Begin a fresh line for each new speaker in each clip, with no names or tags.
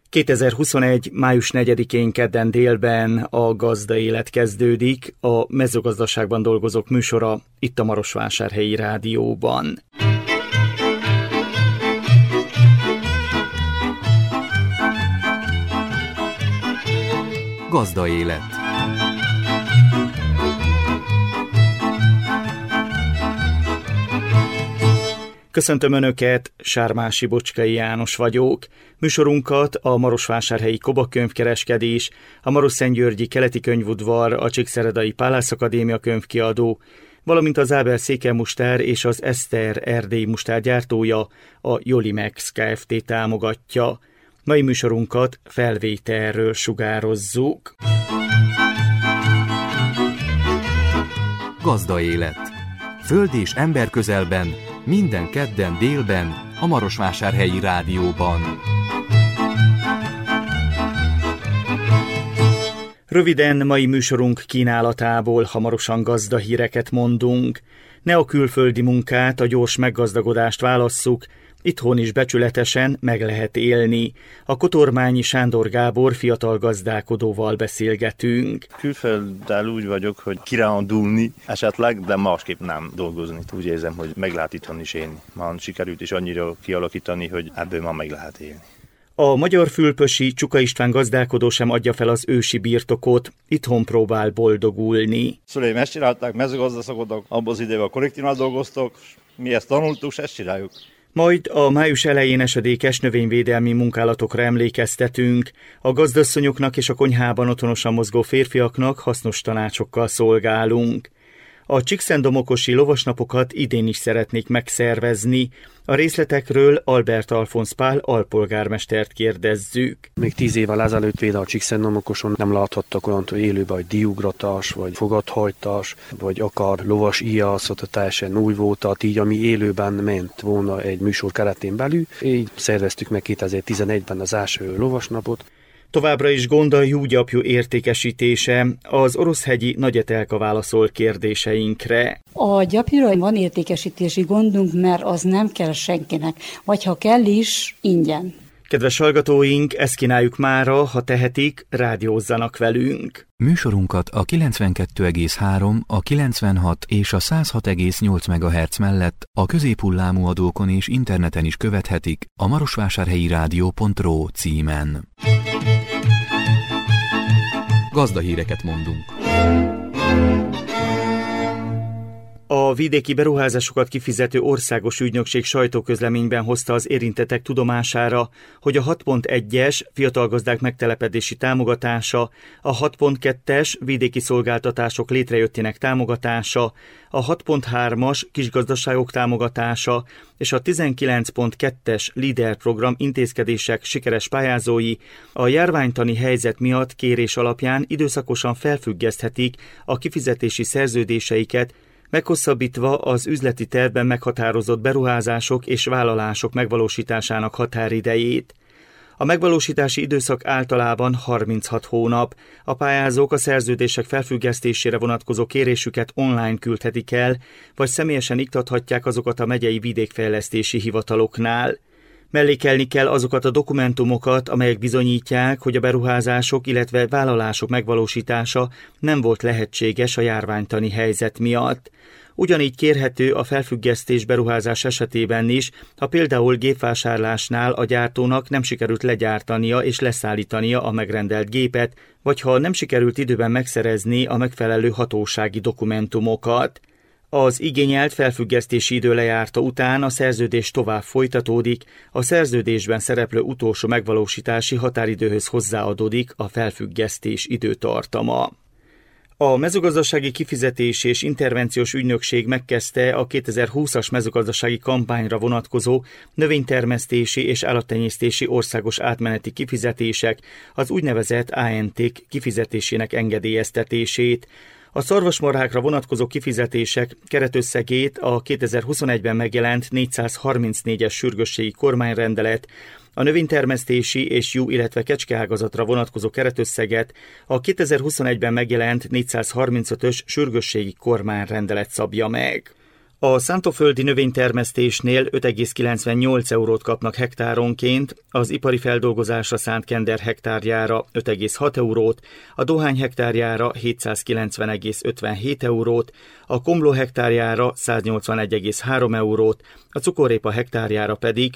2021. május 4-én kedden délben a Gazda Élet kezdődik, a mezőgazdaságban dolgozók műsora itt a Marosvásárhelyi Rádióban.
Gazda Élet.
Köszöntöm Önöket, Sármási Bocskai János vagyok. Műsorunkat a Marosvásárhelyi Koba könyvkereskedés, a Marosszentgyörgyi Keleti Könyvudvar, a Csíkszeredai Pállász Akadémia könyvkiadó, valamint az Ábel Székely-Mustár és az Eszter erdélyi mustár gyártója, a Jolimex Kft. Támogatja. Mai műsorunkat felvételről sugározzuk.
Gazda Élet. Föld és ember közelben, minden kedden délben, a Marosvásárhelyi Rádióban.
Röviden mai műsorunk kínálatából hamarosan gazdahíreket mondunk. Ne a külföldi munkát, a gyors meggazdagodást válasszuk, itthon is becsületesen meg lehet élni. A Kotormányi Sándor Gábor fiatal gazdálkodóval beszélgetünk.
Külfölddel úgy vagyok, hogy kirándulni esetleg, de másképp nem dolgozni. Úgy érzem, hogy meg lehet itthon is élni. Már sikerült is annyira kialakítani, hogy ebből már meg lehet élni.
A magyar fülpösi Csuka István gazdálkodó sem adja fel az ősi birtokot, itthon próbál boldogulni.
Szüleim ezt csinálták, mezőgazdaszakodtak, abban az időben a kollektívnál dolgoztak, mi ezt tanultuk, ezt csináljuk.
Majd a május elején esedékes növényvédelmi munkálatokra emlékeztetünk. A gazdasszonyoknak és a konyhában otthonosan mozgó férfiaknak hasznos tanácsokkal szolgálunk. A Csíkszentdomokosi lovasnapokat idén is szeretnék megszervezni. A részletekről Albert Alfonsz Pál alpolgármestert kérdezzük.
Még 10 évvel ezelőtt például a Csíkszentdomokoson nem láthattak olyan élőben, hogy diugratás, vagy fogathajtás, vagy akár lovas íjász, teljesen új volt, tehát így, ami élőben ment volna egy műsor keretén belül. Így szerveztük meg 2011-ben az első lovasnapot.
Továbbra is gond a júgyapjú értékesítése. Az Oroszhegyi Nagy Etelka válaszol kérdéseinkre.
A gyapjúra van értékesítési gondunk, mert az nem kell senkinek, vagy ha kell is, ingyen.
Kedves hallgatóink, ezt kínáljuk mára, ha tehetik, rádiózzanak velünk.
Műsorunkat a 92,3, a 96 és a 106,8 MHz mellett a középhullámú adókon és interneten is követhetik a marosvásárhelyirádió.ro címen. Gazdahíreket mondunk.
A vidéki beruházásokat kifizető országos ügynökség sajtóközleményben hozta az érintettek tudomására, hogy a 6.1-es fiatal gazdák megtelepedési támogatása, a 6.2-es vidéki szolgáltatások létrejöttének támogatása, a 6.3-as kisgazdaságok támogatása és a 19.2-es LEADER program intézkedések sikeres pályázói a járványtani helyzet miatt kérés alapján időszakosan felfüggeszthetik a kifizetési szerződéseiket, meghosszabbítva az üzleti tervben meghatározott beruházások és vállalások megvalósításának határidejét. A megvalósítási időszak általában 36 hónap. A pályázók a szerződések felfüggesztésére vonatkozó kérésüket online küldhetik el, vagy személyesen iktathatják azokat a megyei vidékfejlesztési hivataloknál. Mellékelni kell azokat a dokumentumokat, amelyek bizonyítják, hogy a beruházások, illetve vállalások megvalósítása nem volt lehetséges a járványtani helyzet miatt. Ugyanígy kérhető a felfüggesztés beruházás esetében is, ha például gépvásárlásnál a gyártónak nem sikerült legyártania és leszállítania a megrendelt gépet, vagy ha nem sikerült időben megszerezni a megfelelő hatósági dokumentumokat. Az igényelt felfüggesztési idő lejárta után a szerződés tovább folytatódik, a szerződésben szereplő utolsó megvalósítási határidőhöz hozzáadódik a felfüggesztés időtartama. A mezőgazdasági kifizetési és intervenciós ügynökség megkezdte a 2020-as mezőgazdasági kampányra vonatkozó növénytermesztési és állattenyésztési országos átmeneti kifizetések, az úgynevezett ANT-k kifizetésének engedélyeztetését. A szarvasmarhákra vonatkozó kifizetések keretösszegét a 2021-ben megjelent 434-es sürgősségi kormányrendelet, a növénytermesztési és juh, illetve kecskeágazatra vonatkozó keretösszeget a 2021-ben megjelent 435-ös sürgősségi kormányrendelet szabja meg. A szántóföldi növénytermesztésnél 5,98 eurót kapnak hektáronként, az ipari feldolgozásra szánt kender hektárjára 5,6 eurót, a dohány hektárjára 790,57 eurót, a komló hektárjára 181,3 eurót, a cukorrépa hektárjára pedig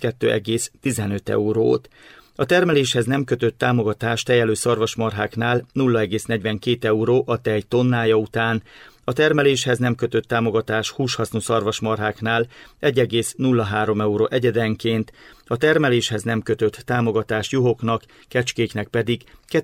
32,15 eurót. A termeléshez nem kötött támogatás tejelő szarvasmarháknál 0,42 euró a tej tonnája után, a termeléshez nem kötött támogatás húshasznú szarvasmarháknál 1,03 euró egyedenként, a termeléshez nem kötött támogatás juhoknak, kecskéknek pedig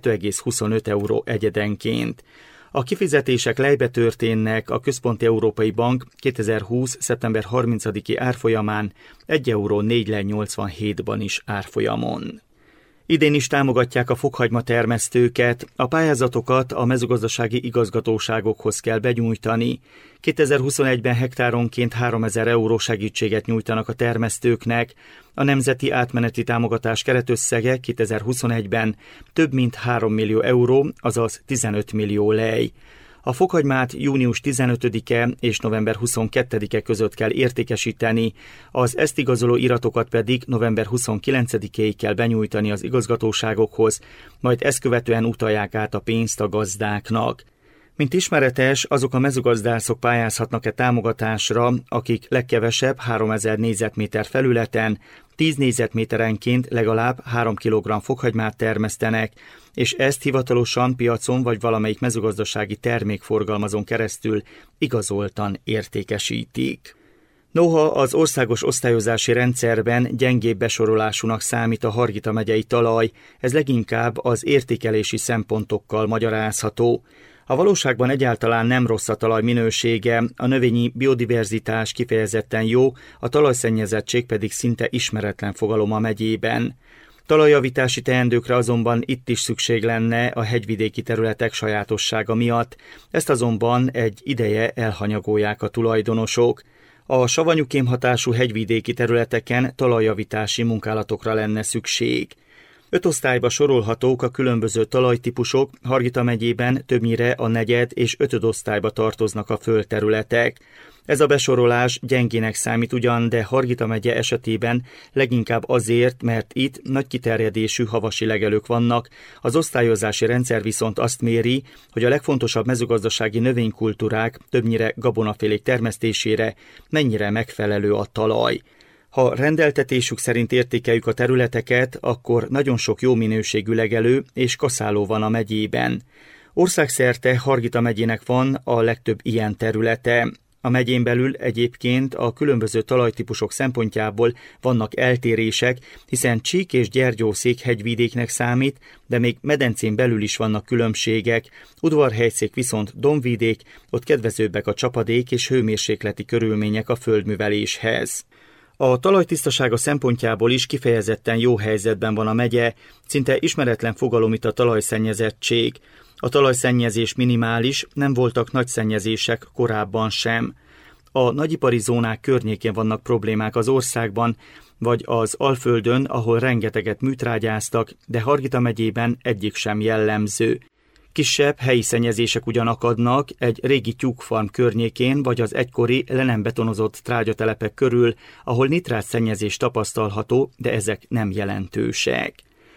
2,25 euró egyedenként. A kifizetések lejbe történnek a Központi Európai Bank 2020. szeptember 30-i árfolyamán 1 euró 4,87-ban is árfolyamon. Idén is támogatják a fokhagyma termesztőket, a pályázatokat a mezőgazdasági igazgatóságokhoz kell benyújtani. 2021-ben hektáronként 3000 euró segítséget nyújtanak a termesztőknek, a nemzeti átmeneti támogatás keretösszege 2021-ben több mint 3 millió euró, azaz 15 millió lej. A fokhagymát június 15-e és november 22-e között kell értékesíteni, az ezt igazoló iratokat pedig november 29-éig kell benyújtani az igazgatóságokhoz, majd ezt követően utalják át a pénzt a gazdáknak. Mint ismeretes, azok a mezőgazdászok pályázhatnak-e támogatásra, akik legkevesebb 3000 négyzetméter felületen, 10 négyzetméterenként legalább 3 kg fokhagymát termesztenek, és ezt hivatalosan piacon vagy valamelyik mezőgazdasági termékforgalmazón keresztül igazoltan értékesítik. Noha az országos osztályozási rendszerben gyengébb besorolásúnak számít a Hargita megyei talaj, ez leginkább az értékelési szempontokkal magyarázható. A valóságban egyáltalán nem rossz a talaj minősége, a növényi biodiverzitás kifejezetten jó, a talajszennyezettség pedig szinte ismeretlen fogalom a megyében. Talajjavítási teendőkre azonban itt is szükség lenne a hegyvidéki területek sajátossága miatt, ezt azonban egy ideje elhanyagolják a tulajdonosok. A savanyú kémhatású hegyvidéki területeken talajjavítási munkálatokra lenne szükség. 5 osztályba sorolhatók a különböző talajtípusok, Hargita megyében többnyire a negyed és 5. osztályba tartoznak a földterületek. Ez a besorolás gyengének számít ugyan, de Hargita megye esetében leginkább azért, mert itt nagy kiterjedésű havasi legelők vannak, az osztályozási rendszer viszont azt méri, hogy a legfontosabb mezőgazdasági növénykultúrák, többnyire gabonafélék termesztésére mennyire megfelelő a talaj. Ha rendeltetésük szerint értékeljük a területeket, akkor nagyon sok jó minőségű legelő és kaszáló van a megyében. Országszerte Hargita megyének van a legtöbb ilyen területe. A megyén belül egyébként a különböző talajtípusok szempontjából vannak eltérések, hiszen Csík és Gyergyószék hegyvidéknek számít, de még medencén belül is vannak különbségek. Udvarhelyszék viszont dombvidék, ott kedvezőbbek a csapadék és hőmérsékleti körülmények a földműveléshez. A talajtisztasága szempontjából is kifejezetten jó helyzetben van a megye, szinte ismeretlen fogalom itt a talajszennyezettség. A talajszennyezés minimális, nem voltak nagy szennyezések korábban sem. A nagyipari zónák környékén vannak problémák az országban, vagy az Alföldön, ahol rengeteget műtrágyáztak, de Hargita megyében egyik sem jellemző. Kisebb helyi szennyezések ugyan akadnak egy régi tyúkfarm környékén, vagy az egykori le nem betonozott trágyatelepek körül, ahol nitrátszennyezés tapasztalható, de ezek nem jelentősek.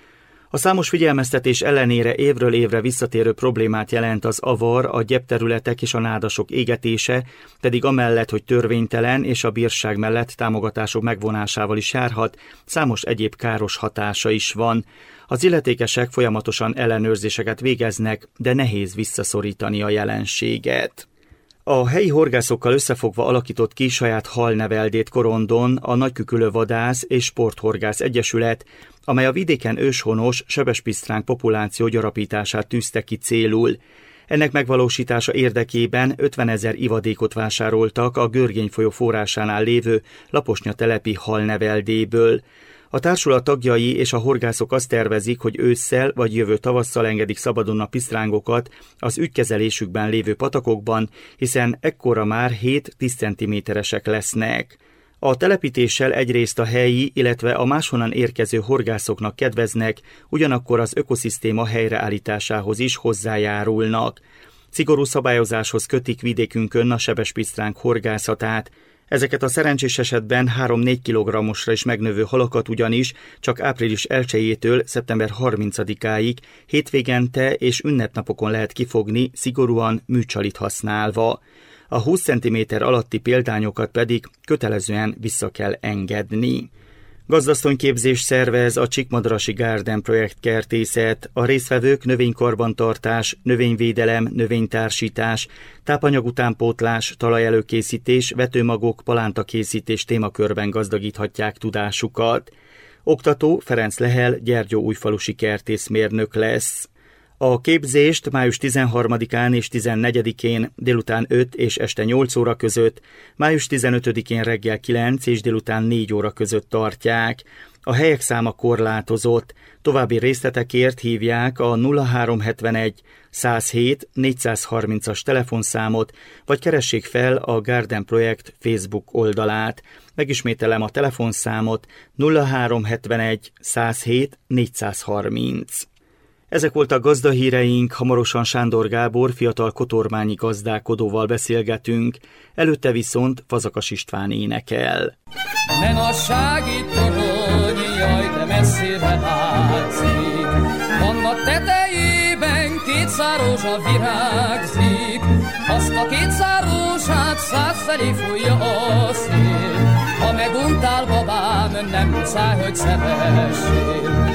A számos figyelmeztetés ellenére évről évre visszatérő problémát jelent az avar, a gyepterületek és a nádasok égetése, pedig amellett, hogy törvénytelen és a bírság mellett támogatások megvonásával is járhat, számos egyéb káros hatása is van. Az illetékesek folyamatosan ellenőrzéseket végeznek, de nehéz visszaszorítani a jelenséget. A helyi horgászokkal összefogva alakított ki saját halneveldét Korondon a Nagykükülő Vadász és Sporthorgász Egyesület, amely a vidéken őshonos sebespisztránk populáció gyarapítását tűzte ki célul. Ennek megvalósítása érdekében 50 000 ivadékot vásároltak a Görgény folyó forrásánál lévő Laposnya telepi halneveldéből. A társulat tagjai és a horgászok azt tervezik, hogy ősszel vagy jövő tavasszal engedik szabadon a pisztrángokat az ügykezelésükben lévő patakokban, hiszen ekkora már 7-10 cm-esek lesznek. A telepítéssel egyrészt a helyi, illetve a máshonnan érkező horgászoknak kedveznek, ugyanakkor az ökoszisztéma helyreállításához is hozzájárulnak. Szigorú szabályozáshoz kötik vidékünkön a sebespisztránk horgászatát. Ezeket a szerencsés esetben 3-4 kg-osra is megnövő halakat ugyanis csak április 1-től szeptember 30-áig hétvégente és ünnepnapokon lehet kifogni, szigorúan műcsalit használva. A 20 cm alatti példányokat pedig kötelezően vissza kell engedni. Gazdasszonyképzés szervez a Csíkmadarasi Garden Projekt Kertészet. A résztvevők növénykarbantartás, növényvédelem, növénytársítás, tápanyagutánpótlás, talajelőkészítés, vetőmagok, palántakészítés témakörben gazdagíthatják tudásukat. Oktató Ferenc Lehel Gyergyóújfalusi kertészmérnök lesz. A képzést május 13-án és 14-én délután 5 és este 8 óra között, május 15-én reggel 9 és délután 4 óra között tartják. A helyek száma korlátozott. További részletekért hívják a 0371 107 430-as telefonszámot, vagy keressék fel a Garden Projekt Facebook oldalát. Megismételem a telefonszámot 0371 107 430. Ezek voltak gazdahíreink, hamarosan Sándor Gábor fiatal kotormányi gazdálkodóval beszélgetünk, előtte viszont Fazakas István énekel.
Menassági torony, jaj, de messzire látszik, annak tetejében 200 rózsa virágzik, azt a 200 rózsát 100 felé fújja a szél, ha meguntál babám, nem muszáj, hogy szeressél.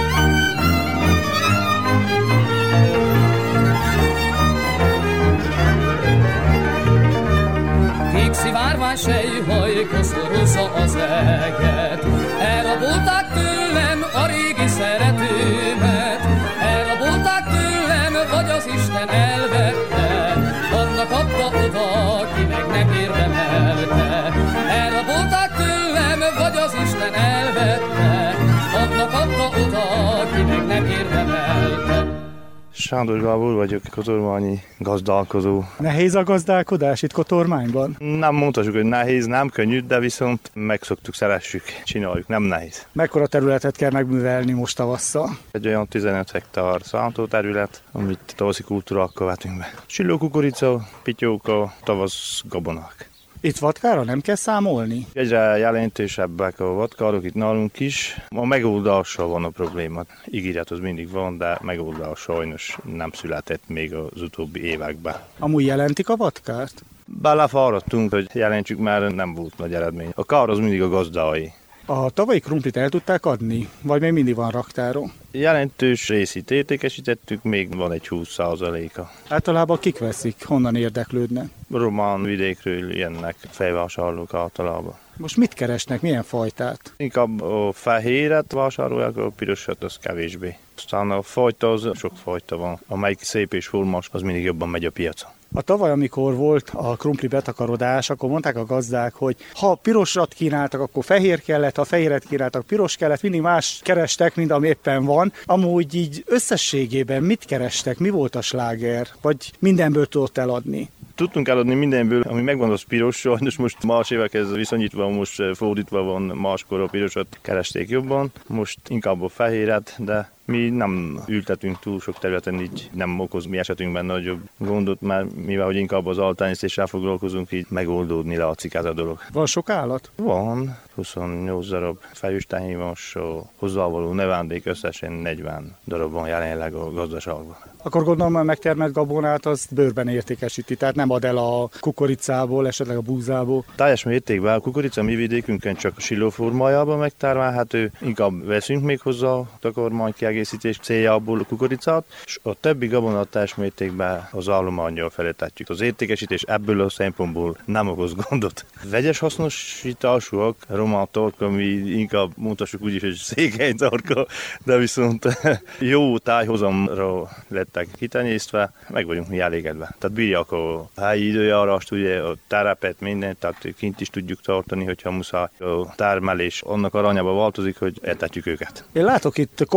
Szivárvány sejhaj koszorúzza az eget, elrabolták tőlem a régi szeretőmet, elrabolták tőlem, vagy az Isten elvette, annak adta oda, ki meg nem érdemelte. Elrabolták tőlem, vagy az Isten elvette, annak adta oda, ki meg nem érdemelte.
Sándor Gábor vagyok, kotormányi gazdálkodó.
Nehéz a gazdálkodás itt Kotormányban?
Nem mondhatjuk, hogy nehéz, nem könnyű, de viszont megszoktuk, szeressük, csináljuk, nem nehéz.
Mekkora területet kell megművelni most tavasszal?
Egy olyan 15 hektár szántóterület, amit tavaszi kultúrákkal vetünk be. Csilló kukorica, pityóka, tavasz gabonák.
Itt vatkára nem kell számolni?
Egyre jelentősebbek a vatkárok itt nálunk is. A megoldással van a probléma. Ígéret az mindig van, de megoldás sajnos nem született még az utóbbi években.
Amúgy jelentik a vatkárt?
Belefáradtunk, hogy jelentsük, már nem volt nagy eredmény. A kár az mindig a gazdái.
A tavalyi krumplit el tudták adni? Vagy még mindig van raktáron?
Jelentős részét értékesítettük, még van egy 20%-a.
Általában kik veszik? Honnan érdeklődnek?
Román vidékről jönnek fejvásárlók általában.
Most mit keresnek? Milyen fajtát?
Inkább a fehéret vásárolják, a pirosat az kevésbé. Aztán a fajta, az sok fajta van. Amelyik szép és formás, az mindig jobban megy a piacon.
A tavaly, amikor volt a krumpli betakarodás, akkor mondták a gazdák, hogy ha pirosat kínáltak, akkor fehér kellett, ha fehéret kínáltak, piros kellett, mindig más kerestek, mint ami éppen van. Amúgy így összességében mit kerestek, mi volt a sláger, vagy mindenből tudott eladni?
Tudtunk eladni mindenből, ami megvan, az piros, sajnos most más évekhez viszonyítva, most fordítva van, máskor a pirosat keresték jobban, most inkább a fehéret, de mi nem ültetünk túl sok területen, így nem okoz mi esetünkben nagyobb gondot, mert mivel hogy inkább az altányésztéssel foglalkozunk, így megoldódni látszik ez a dolog.
Van sok állat?
Van, 28 darab fejős tehénvas, a hozzávaló növendék összesen 40 darab van jelenleg a gazdaságban.
Akkor gondolom, hogy megtermelt gabonát az bőrben értékesíti, tehát nem ad el a kukoricából, esetleg a búzából.
Teljes mértékben a kukorica mi vidékünkön csak a siló formájában megtermelhető, inkább veszünk még hozzá a takarmány kiegészítés céljából a kukoricát, és a többi gabonát teljes mértékben az állománnyal feletetjük. Az értékesítés ebből a szempontból nem okoz gondot. Vegyes hasznosításúak, román tarka, mi inkább mondhassuk úgy is, hogy székely tarka, de viszont jó tájhozamra lettek kitenyésztve, meg vagyunk mi elégedve. Tehát bírják a helyi időjárást, ugye a terepet, mindent, tehát kint is tudjuk tartani, hogyha muszáj. A termelés annak arányába változik, hogy etetjük őket.
Én látok itt komoly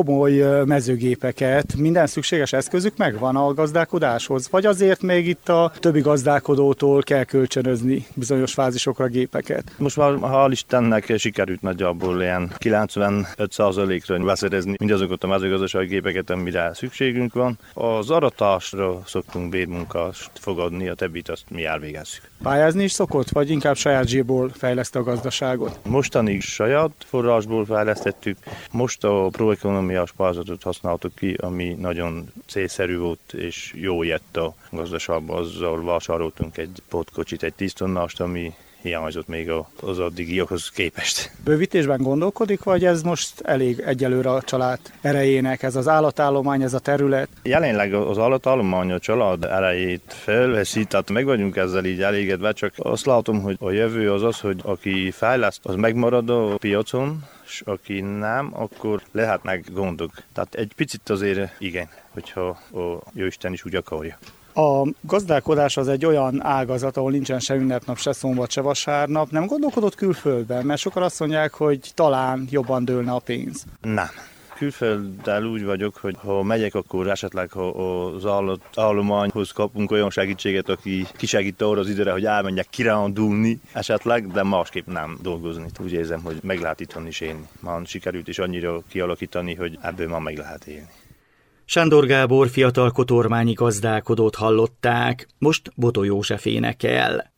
mezőgépeket. Minden szükséges eszközük megvan a gazdálkodáshoz? Vagy azért még itt a többi gazdálkodótól kell kölcsönözni bizonyos fázisokra gépeket?
Most már hál' Istennek sikerült nagyjából ilyen 95%-ra beszerezni mindazokat a mezőgazdasági gépeket, amire szükségünk van. Az aratásra szoktunk bérmunkást fogadni, a többit azt mi elvégezzük.
Pályázni is szokott, vagy inkább saját zsébból fejleszte a gazdaságot?
Mostanig saját forrásból fejlesztettük, most a proekonomiás pályázatot használtuk ki, ami nagyon célszerű volt és jó jött a gazdaságba. Azzal vásároltunk egy pótkocsit, egy 10 tonnást, ami hiányzott még az addigiakhoz képest.
Bővítésben gondolkodik, vagy ez most elég egyelőre a család erejének, ez az állatállomány, ez a terület?
Jelenleg az állatállomány a család erejét felveszi, tehát meg vagyunk ezzel így elégedve, csak azt látom, hogy a jövő az, hogy aki fejleszt, az megmarad a piacon, és aki nem, akkor lehetnek gondok. Tehát egy picit azért igen, hogyha a Jóisten is úgy akarja.
A gazdálkodás az egy olyan ágazat, ahol nincsen se ünnepnap, se szombat, se vasárnap. Nem gondolkodott külföldben? Mert sokan azt mondják, hogy talán jobban dőlne a pénz.
Nem. Külfölddel úgy vagyok, hogy ha megyek, akkor esetleg ha az állatományhoz kapunk olyan segítséget, aki kisegít arra az időre, hogy elmenjek kirándulni esetleg, de másképp nem dolgozni. Úgy érzem, hogy meg lehet itthon is élni. Már sikerült is annyira kialakítani, hogy ebből már meg lehet élni.
Sándor Gábor fiatal kotormányi gazdálkodót hallották, most Botó József énekel.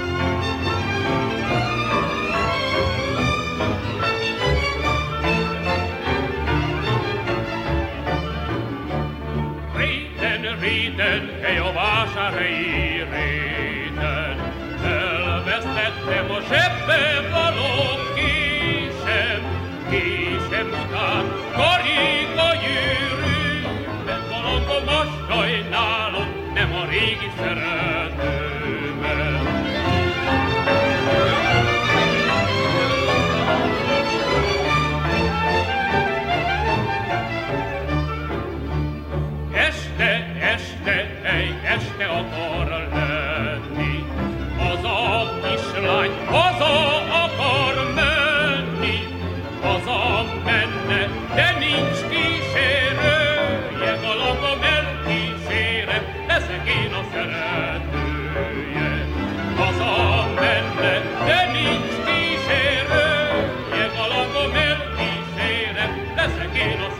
Réten, hely a vásárhelyi réten, elvesztettem a zsebbe való késem után, karika gyűrűben, valami sajnálom, nem a régi szeretőmet. Este akar lenni, haza kislány, haza akar menni, haza menne, de nincs kísérője, galambom elkísérem, leszek én a szeretője. Haza menne, de nincs kísérője, galambom elkísérem, leszek én a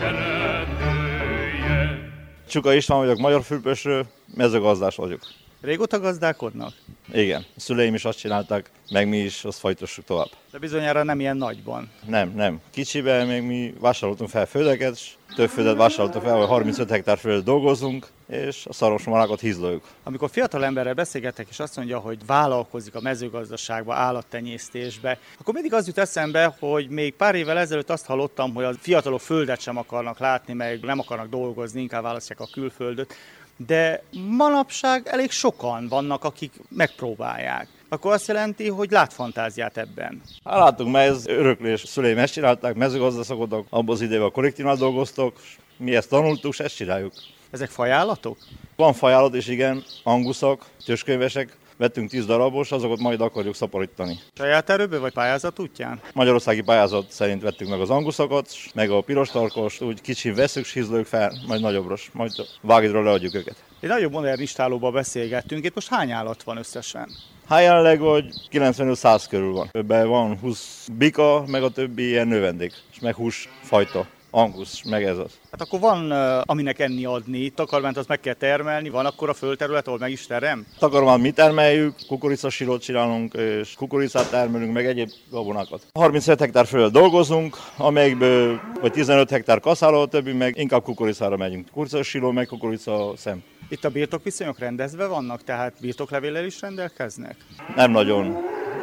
szeretője.
Csuka István vagyok, Magyar Fülöpösről, mezőgazdás vagyok.
Régóta gazdálkodnak?
Igen, a szüleim is azt csinálták, meg mi is azt fajtossuk tovább.
De bizonyára nem ilyen nagyban.
Nem. Kicsiben még mi vásároltunk fel földeket, és több földet vásároltunk fel, hogy 35 hektár földet dolgozunk, és a szarvasmarákat hízlaljuk.
Amikor fiatal emberrel beszélgetek, és azt mondja, hogy vállalkozik a mezőgazdaságba, állattenyésztésbe, akkor mindig az jut eszembe, hogy még pár évvel ezelőtt azt hallottam, hogy a fiatalok földet sem akarnak látni, meg nem akarnak dolgozni, inkább választják a külföldöt. De manapság elég sokan vannak, akik megpróbálják. Akkor azt jelenti, hogy lát fantáziát ebben.
Hát látunk, mert ez öröklés. Szüleim ezt csinálták, mezőgazdaszakodtak, abban az időben a kollektívnál dolgoztok, mi ezt tanultuk, és ezt csináljuk.
Ezek fajállatok?
Van fajállat is, igen, anguszok, töskönyvesek. Vettünk 10 darabos, azokat majd akarjuk szaporítani.
Saját erőből vagy pályázat útján?
Magyarországi pályázat szerint vettük meg az anguszokat, meg a piros tarkost, úgy kicsi veszük, sízlők fel, majd nagyobbros, majd vágidról leadjuk őket.
Egy nagyobb modern istálóban beszélgettünk, itt most hány állat van összesen?
Hát jelenleg vagy 95-100 körül van. Ebben van 20 bika, meg a többi ilyen növendék, és meg húsfajta. Angusz, meg ez az.
Hát akkor van, aminek enni adni, takarmányt azt meg kell termelni, van akkor a földterület, ahol meg is terem?
Takarmányt mi termeljük, kukoricasírót csinálunk, és kukoricát termelünk, meg egyéb gabonákat. 35 hektár föld dolgozunk, amelyikből vagy 15 hektár kaszáló, a többi meg inkább kukoricára megyünk. Kukoricasíró, meg kukorica szem.
Itt a birtokviszonyok rendezve vannak, tehát birtoklevéllel is rendelkeznek?
Nem nagyon.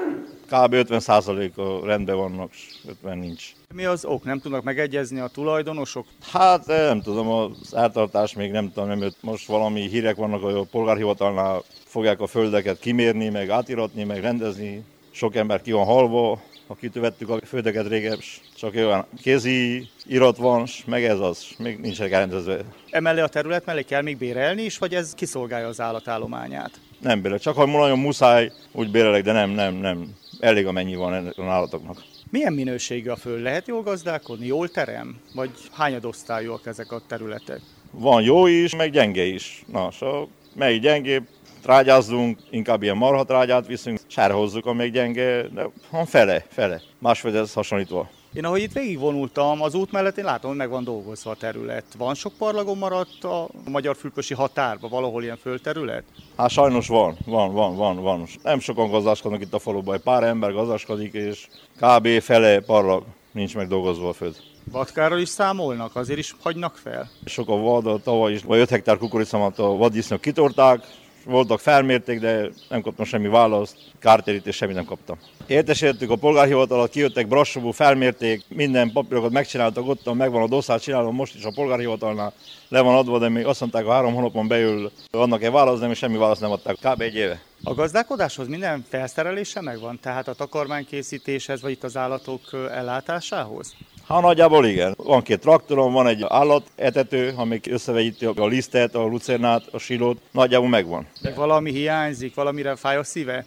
Kb. 50%-a rendben vannak, 50 nincs.
Mi az ok? Nem tudnak megegyezni a tulajdonosok?
Hát nem tudom, az eltartás még nem tudom, mert most valami hírek vannak, hogy a polgárhivatalnál fogják a földeket kimérni, meg átiratni, meg rendezni. Sok ember ki van halva, akitől vettük a földeket régebb, csak olyan kézi irat van, meg ez az, még nincsenek elrendezve.
Emellé a terület mellé kell még bérelni is, vagy ez kiszolgálja az állatállományát?
Nem bérel, csak ha nagyon muszáj, úgy bérelek, de nem. Elég amennyi van ennek az állatoknak.
Milyen minőségű a föld? Lehet jól gazdálkodni? Jól terem? Vagy hányadosztályúak ezek a területek?
Van jó is, meg gyenge is. Na, melyik gyengébb, trágyázzunk, inkább ilyen marhatrágyát viszünk, sárhozzuk, amelyik gyenge, de van fele. Másféldhez hasonlítva.
Én ahogy itt végigvonultam, az út mellett én látom, hogy meg van dolgozva a terület. Van sok parlagon maradt a magyar-fülöpösi határban valahol ilyen földterület?
Hát sajnos van. Nem sokan gazdáskodnak itt a faluban, egy pár ember gazdaskodik, és kb. Fele parlag nincs megdolgozva a föld.
Vadkárral is számolnak? Azért is hagynak fel?
Sok a vad, tavaly is, vagy 5 hektár kukoricamat a vaddisznók kitorták, voltak, felmérték, de nem kaptam semmi választ, kártérítés semmit nem kaptam. Értesítettük a polgárhivatalat, kijöttek Brassóból, felmérték, minden papírokat megcsináltak, ott megvan a dosszát, csinálom most is a polgárhivatalnál, le van adva, de még azt mondták, a 3 hónapon belül annak egy válasz, de még semmi választ nem adták, kb. 1 éve.
A gazdálkodáshoz minden felszerelése megvan, tehát a takarmánykészítéshez, vagy itt az állatok ellátásához?
Hát nagyjából igen. Van 2 traktorom, van egy állatetető, amik összevegyíti a lisztet, a lucernát, a silót, nagyjából megvan.
De valami hiányzik, valamire fáj a szíve?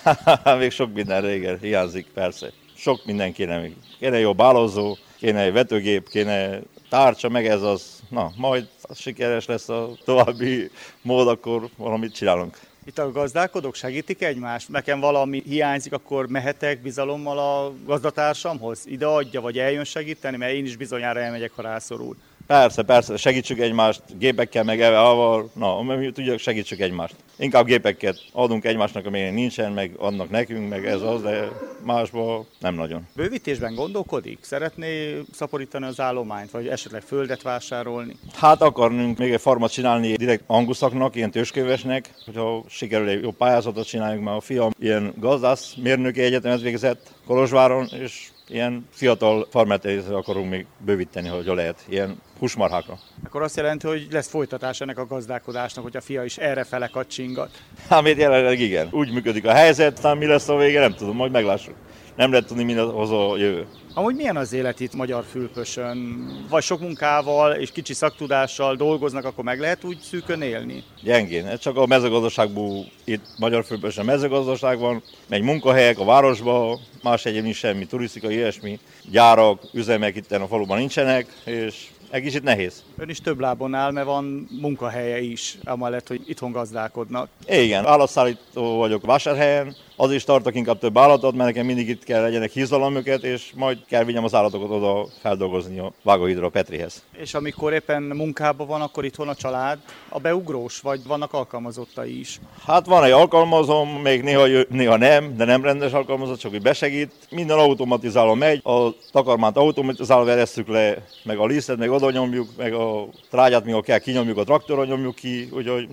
Még sok minden régen hiányzik, persze. Sok minden kéne még. Kéne jobb állózó, kéne egy vetőgép, kéne tárcsa, meg ez az. Na, majd sikeres lesz a további mód, akkor valamit csinálunk.
Itt a gazdálkodók segítik egymást? Nekem valami hiányzik, akkor mehetek bizalommal a gazdatársamhoz? Ide adja, vagy eljön segíteni? Mert én is bizonyára elmegyek, ha rászorul.
Persze, segítsük egymást, gépekkel meg evel, tudjuk, segítsük egymást. Inkább gépeket adunk egymásnak, amilyen nincsen, meg adnak nekünk, meg ez az, de másban nem nagyon.
Bővítésben gondolkodik? Szeretné szaporítani az állományt, vagy esetleg földet vásárolni?
Hát akarnunk még egy farmat csinálni direkt anguszaknak, ilyen tőzskövetnek, hogyha sikerül egy jó pályázatot csináljuk, mert a fiam ilyen gazdász, mérnöki egyetemet végzett Kolozsváron, és ilyen fiatal farmet akarunk még bővíteni, hogy lehet, ilyen húsmarhákra.
Akkor azt jelenti, hogy lesz folytatás ennek a gazdálkodásnak, hogy a fia is errefele kacsingat?
Hát jelenleg igen. Úgy működik a helyzet, aztán mi lesz a vége, nem tudom, majd meglássuk. Nem lehet tudni, mi az a jövő.
Amúgy milyen az élet itt Magyar-Fülöpösön? Vagy sok munkával és kicsi szaktudással dolgoznak, akkor meg lehet úgy szűkön élni?
Gyengén. Ez csak a mezőgazdaságból, itt Magyar-Fülöpösön mezőgazdaság van, megy munkahelyek a városba, más egyéb nincs semmi, turisztikai, ilyesmi, gyárak, üzemek itt a faluban nincsenek, és egy kicsit nehéz.
Ön is több lábon áll, mert van munkahelye is, amellett, hogy itthon gazdálkodnak.
Igen, állatszállító vagyok vásárhelyen, az is tartok inkább több állatot, mert nekem mindig itt kell legyenek hízlalomöket, és majd kell vigyem az állatokat oda feldolgozni a Vágóhídra, a Petrihez.
És amikor éppen munkában van, akkor itthon a család a beugrós, vagy vannak alkalmazottai is?
Hát van egy alkalmazom, még néha nem, de nem rendes alkalmazott, csak hogy besegít. Minden automatizálva megy, a takarmányt automatizálva veresszük le, meg a lisztet, meg oda nyomjuk, meg a trágyát, mikor kell kinyomjuk, a traktoron nyomjuk ki, úgyhogy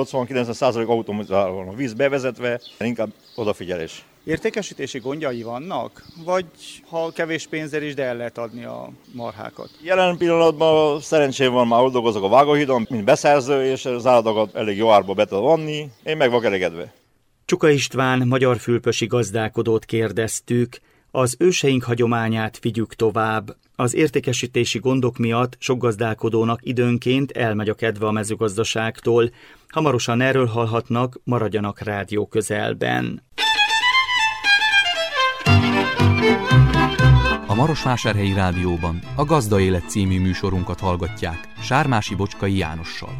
80-90% automatizálva van a víz bevezetve, inkább odafigyelés.
Értékesítési gondjai vannak? Vagy ha kevés pénzért is, de el lehet adni a marhákat?
Jelen pillanatban szerencsém van, már dolgozok a Vágóhídon, mint beszerző, és az állatokat elég jó árba be tudom adni, én meg vagyok elégedve.
Csuka István magyar-fülöpösi gazdálkodót kérdeztük, az őseink hagyományát vigyük tovább. Az értékesítési gondok miatt sok gazdálkodónak időnként elmegy a kedve a mezőgazdaságtól. Hamarosan erről hallhatnak, maradjanak rádió közelben.
A Marosvásárhelyi Rádióban a Gazda Élet című műsorunkat hallgatják Sármási Bocskai Jánossal.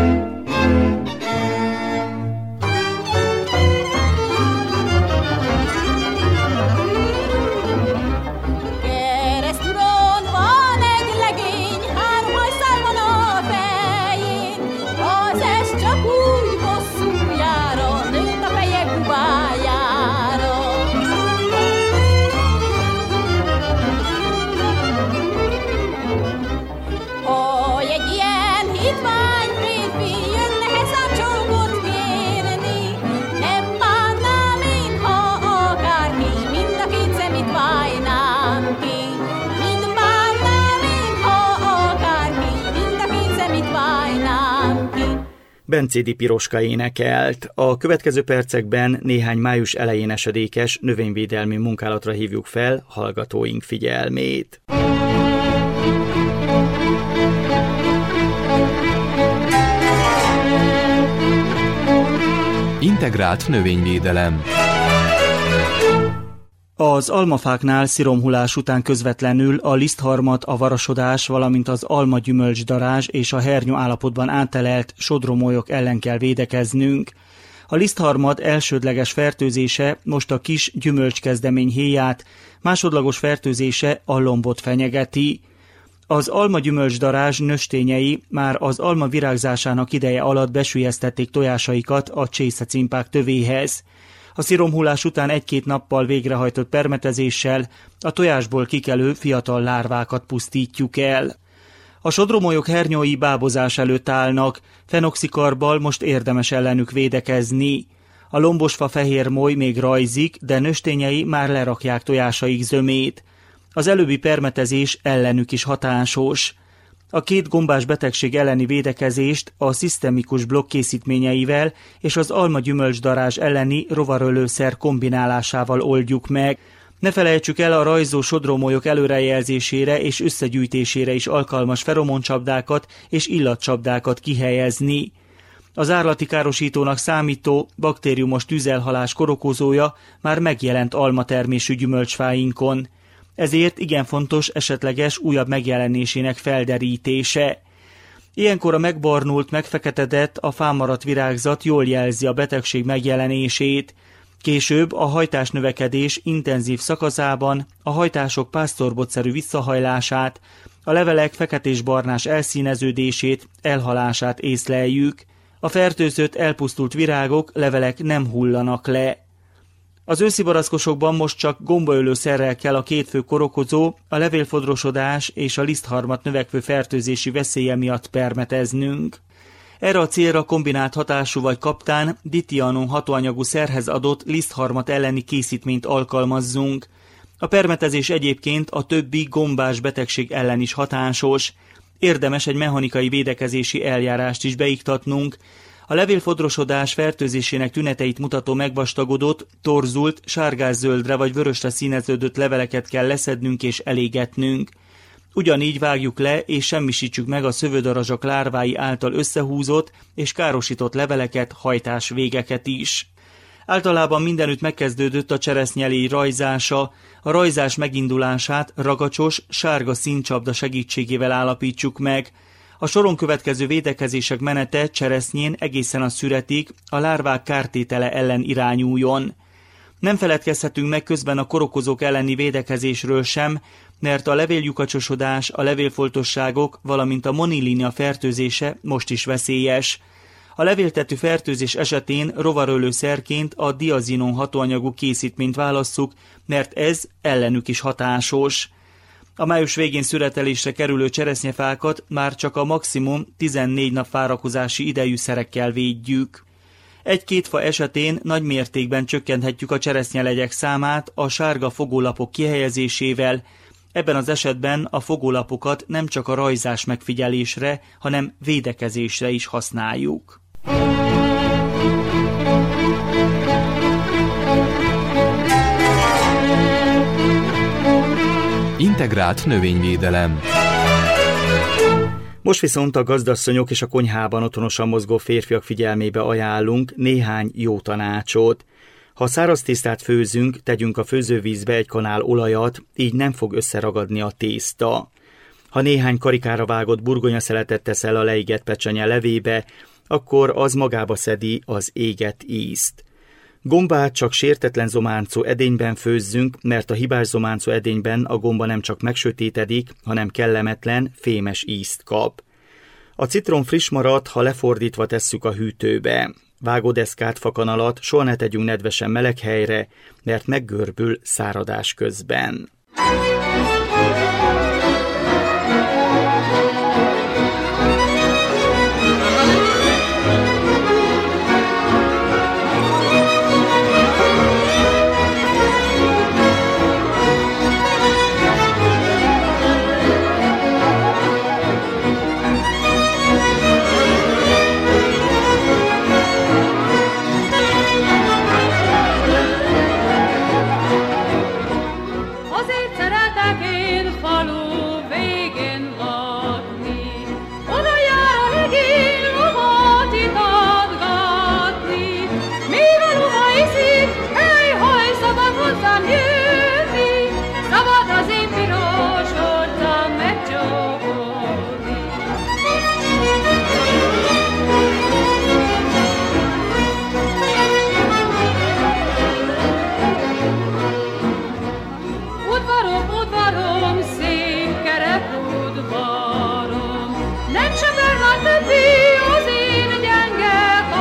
Bencédi Piroska énekelt. A következő percekben néhány május elején esedékes növényvédelmi munkálatra hívjuk fel hallgatóink figyelmét.
Integrált növényvédelem.
Az almafáknál sziromhulás után közvetlenül a lisztharmat, a varasodás, valamint az almagyümölcsdarázs és a hernyó állapotban áttelelt sodromolyok ellen kell védekeznünk. A lisztharmad elsődleges fertőzése most a kis gyümölcskezdemény héját, másodlagos fertőzése a lombot fenyegeti. Az almagyümölcsdarázs nőstényei már az alma virágzásának ideje alatt besüllyesztették tojásaikat a csészecimpák tövéhez. A sziromhullás után 1-2 nappal végrehajtott permetezéssel a tojásból kikelő fiatal lárvákat pusztítjuk el. A sodromolyok hernyói bábozás előtt állnak, fenoxikarbal most érdemes ellenük védekezni. A lombosfa fehérmoly még rajzik, de nőstényei már lerakják tojásaik zömét. Az előbbi permetezés ellenük is hatásos. A 2 gombás betegség elleni védekezést a szisztemikus blokk készítményeivel és az almagyümölcsdarázs elleni rovarölőszer kombinálásával oldjuk meg. Ne felejtsük el a rajzó sodromolyok előrejelzésére és összegyűjtésére is alkalmas feromoncsapdákat és illatcsapdákat kihelyezni. Az árlati károsítónak számító baktériumos tüzelhalás korokozója már megjelent almatermésű gyümölcsfáinkon. Ezért igen fontos esetleges újabb megjelenésének felderítése. Ilyenkor a megbarnult, megfeketedett, a fámaradt virágzat jól jelzi a betegség megjelenését. Később a hajtásnövekedés intenzív szakaszában a hajtások pásztorbotszerű visszahajlását, a levelek feketés-barnás elszíneződését, elhalását észleljük. A fertőzött, elpusztult virágok, levelek nem hullanak le. Az őszi barackosokban most csak gombaölőszerrel kell a 2 fő korokozó, a levélfodrosodás és a lisztharmat növekvő fertőzési veszélye miatt permeteznünk. Erre a célra kombinált hatású vagy kaptán ditianon hatóanyagú szerhez adott lisztharmat elleni készítményt alkalmazzunk. A permetezés egyébként a többi gombás betegség ellen is hatásos. Érdemes egy mechanikai védekezési eljárást is beiktatnunk. A levélfodrosodás fertőzésének tüneteit mutató megvastagodott, torzult, sárgászöldre vagy vörösre színeződött leveleket kell leszednünk és elégetnünk. Ugyanígy vágjuk le és semmisítsük meg a szövődarazsak lárvái által összehúzott és károsított leveleket, hajtás végeket is. Általában mindenütt megkezdődött a cseresznyeléj rajzása, a rajzás megindulását ragacsos, sárga színcsapda segítségével állapítsuk meg. A soron következő védekezések menete cseresznyén egészen a szüretig a lárvák kártétele ellen irányuljon. Nem feledkezhetünk meg közben a korokozók elleni védekezésről sem, mert a levéllyukacsosodás, a levélfoltosságok, valamint a monilinia fertőzése most is veszélyes. A levéltető fertőzés esetén rovarölőszerként a diazinon hatóanyagú készítményt válasszuk, mert ez ellenük is hatásos. A május végén szüretelésre kerülő cseresznyefákat már csak a maximum 14 nap várakozási idejű szerekkel védjük. 1-2 fa esetén nagy mértékben csökkenthetjük a cseresznyelegyek számát a sárga fogólapok kihelyezésével. Ebben az esetben a fogólapokat nem csak a rajzás megfigyelésre, hanem védekezésre is használjuk.
Integrált növényvédelem.
Most viszont a gazdasszonyok és a konyhában otthonosan mozgó férfiak figyelmébe ajánlunk néhány jó tanácsot. Ha száraz tésztát főzünk, tegyünk a főzővízbe egy kanál olajat, így nem fog összeragadni a tészta. Ha néhány karikára vágott burgonyaszeletet teszel a leégett pecsenye levébe, akkor az magába szedi az égett ízt. Gombát csak sértetlen zománcú edényben főzzünk, mert a hibás zománcú edényben a gomba nem csak megsötétedik, hanem kellemetlen, fémes ízt kap. A citrom friss maradt, ha lefordítva tesszük a hűtőbe. Vágódeszkát, fakanalat soha ne tegyünk nedvesen meleg helyre, mert meggörbül száradás közben.
Az már többi az én gyenge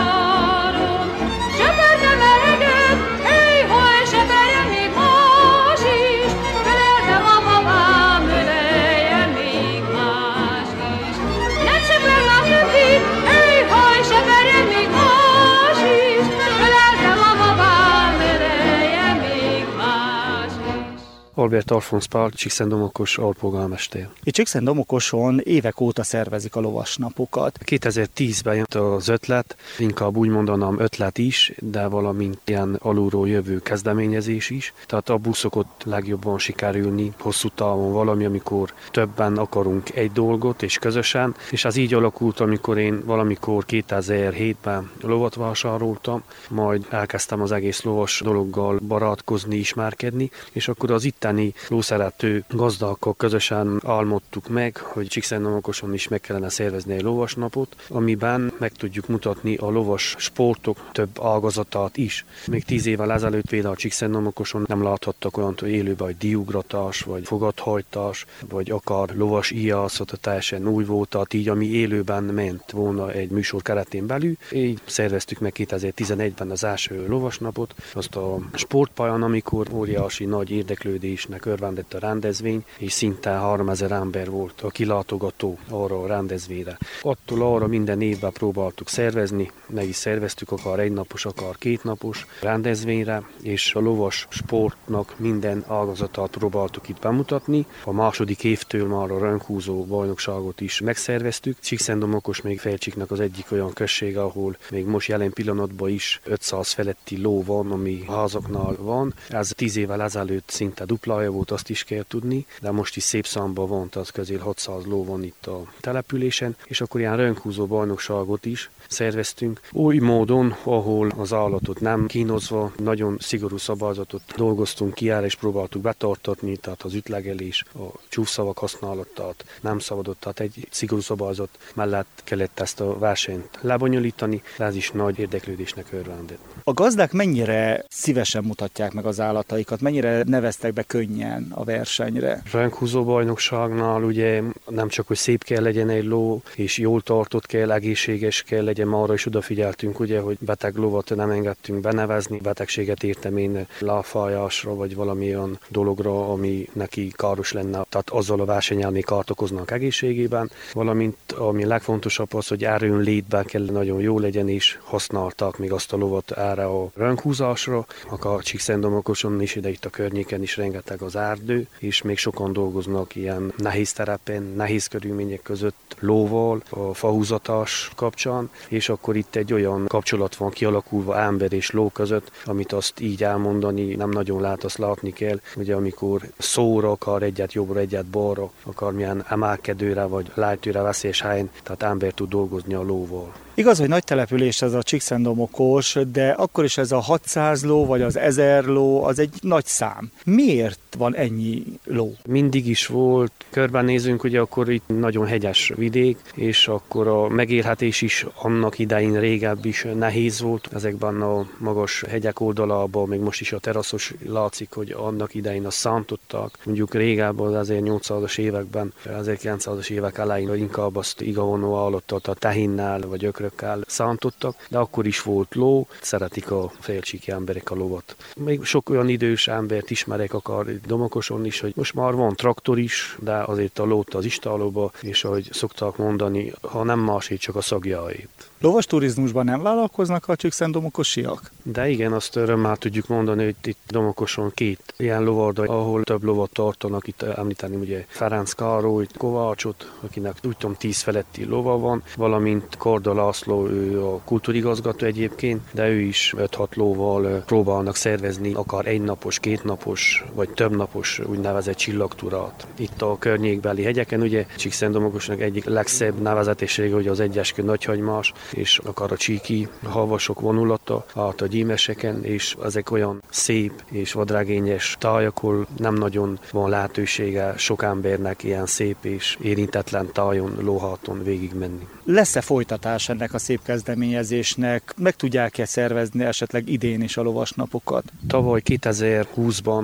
karom. Söpörne mereget, hely-haj, söpörjen még más is, feleltem a babám, öleljen még más is. Nem söpör már többi, hely-haj, söpörjen még más is, feleltem a babám, öleljen még más is.
Albert Alfonsz Pál, Csíkszentdomokos alpolgármester.
Itt Csíkszentdomokoson évek óta szervezik a lovasnapokat.
2010-ben jött az ötlet, inkább úgy mondanám ötlet is, de valamint ilyen alulról jövő kezdeményezés is. Tehát abból szokott legjobban sikerülni hosszú távon valami, amikor többen akarunk egy dolgot és közösen. És az így alakult, amikor én valamikor 2007-ben lovat vásároltam, majd elkezdtem az egész lovas dologgal barátkozni, ismerkedni, és akkor az itteni lószerető gazdákkal közösen álmodtuk meg, hogy Csíkszentdomokoson is meg kellene szervezni egy lovasnapot, amiben meg tudjuk mutatni a lovas sportok több ágazatát is. Még 10 évvel ezelőtt például a Csíkszentdomokoson nem láthattak olyan, hogy élőben egy diugratás, vagy fogathajtás, vagy akár lovas íjászat, teljesen új volt, tehát így, ami élőben ment volna egy műsor keretén belül. Így szerveztük meg 2011-ben az első lovasnapot, azt a sportpályán, amikor óriási nagy érdeklődésnek örvendett a rendezvény, és szinte 3000 ember volt a kilátogató arra a rendezvényre. Attól arra minden évben próbáltuk szervezni, meg is szerveztük akár egynapos, akár kétnapos rendezvényre, és a lovas sportnak minden ágazatát próbáltuk itt bemutatni. A második évtől már a rönkhúzó bajnokságot is megszerveztük. Csíkszentdomokos még Felcsiknak az egyik olyan község, ahol még most jelen pillanatban is 500 feletti ló van, ami házaknál van. Ez 10 évvel ezelőtt szinte duplája volt, azt is kell tudni, de most is szép számban van, tehát közel 600 ló van itt a településen, és akkor ilyen rönkhúzó bajnokságot is szerveztünk. Új módon, ahol az állatot nem kínozva, nagyon szigorú szabályzatot dolgoztunk ki el, és próbáltuk betartatni, tehát az ütlegelés, a csúszszavak használatát nem szabadott, tehát egy szigorú szabályzat mellett kellett ezt a versenyt lebonyolítani, de ez is nagy érdeklődésnek örvendett.
A gazdák mennyire szívesen mutatják meg az állataikat, mennyire neveztek be könnyen a versenyre?
Rönkhúzó bajnokságnál ugye nem csak, hogy szép kell legyen egy ló, és jól tartott kell, egészséges kell legyen, arra is odafigyeltünk, ugye, hogy beteg lovat nem engedtünk benevezni, betegséget értem én láfájásra, vagy valami olyan dologra, ami neki káros lenne, tehát azzal a versennyel még kárt okoznak egészségében, valamint ami legfontosabb az, hogy erőn létben kell nagyon jó legyen, és használták még azt a lovat erre a rönkhúzásra, akár Csíkszentdomokoson is, ide itt a környéken is rengeteg az erdő, és még sokan dolgoznak ilyen nehéz terepen, nehéz körülmények között lóval, a fahúzatás kapcsán, és akkor itt egy olyan kapcsolat van kialakulva ember és ló között, amit azt így elmondani nem nagyon lehet, azt látni kell, ugye amikor szóra, akar egyet jobbra, egyet balra, akar milyen emelkedőre vagy lejtőre veszélyes helyen, tehát ember tud dolgozni a lóval.
Igaz, hogy nagy település ez a Csíkszentdomokos, de akkor is ez a 600 ló, vagy az 1000 ló, az egy nagy szám. Miért van ennyi ló?
Mindig is volt, körbenézünk, ugye akkor itt nagyon hegyes vidék, és akkor a megélhetés is annak idején régebb is nehéz volt. Ezekben a magas hegyek oldalában, még most is a teraszos látszik, hogy annak idején azt szántottak. Mondjuk régebben az 1800-as években, 1900-as évek elején inkább azt igazoló állattal, a tehénnel vagy ökrökkel szántottak, de akkor is volt ló, szeretik a felcsíki emberek a lovat. Még sok olyan idős embert ismerek akár Domokoson is, hogy most már van traktor is, de azért a lót az istálóba, és ahogy szokták mondani, ha nem másít, csak a szagjáért.
Lovas turizmusban nem vállalkoznak a Csíkszentdomokosiak?
De igen, azt örömmel tudjuk mondani, hogy itt Domokoson 2 ilyen lovarda, ahol több lovat tartanak, itt említeni ugye Ferenc Károly, Kovácsot, akinek úgy tudom 10 feletti lova van, valamint Korda László, ő a kultúrigazgató egyébként, de ő is 5-6 lóval próbálnak szervezni akár egynapos, kétnapos, vagy többnapos úgynevezett csillagtúrát. Itt a környékbeli hegyeken, ugye Csíkszentdomokosnak egyik legszebb nevezetessége, hogy az Egyeskő Nagyhagymás, és akár a csíki havasok vonulata, át a gyímeseken, és ezek olyan szép és vadregényes tájak, ahol nem nagyon van lehetősége sok embernek ilyen szép és érintetlen tájon, lóháton végigmenni.
Lesz-e folytatás ennek a szép kezdeményezésnek? Meg tudják-e szervezni esetleg idén is a lovasnapokat?
Tavaly 2020-ban a